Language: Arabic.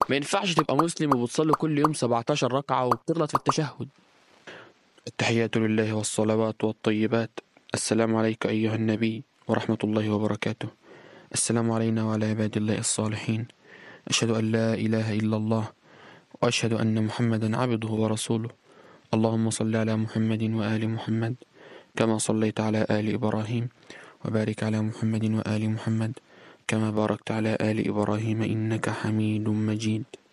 ما ينفعش تبقى مسلم وبتصلي كل يوم 17 ركعة وبتغلط في التشهد. التحيات لله والصلوات والطيبات. السلام عليك أيها النبي ورحمة الله وبركاته. السلام علينا وعلى عباد الله الصالحين. أشهد أن لا إله إلا الله وأشهد أن محمدا عبده ورسوله. اللهم صل على محمد وآل محمد كما صليت على آل إبراهيم، وبارك على محمد وآل محمد كما باركت على آل إبراهيم إنك حميد مجيد.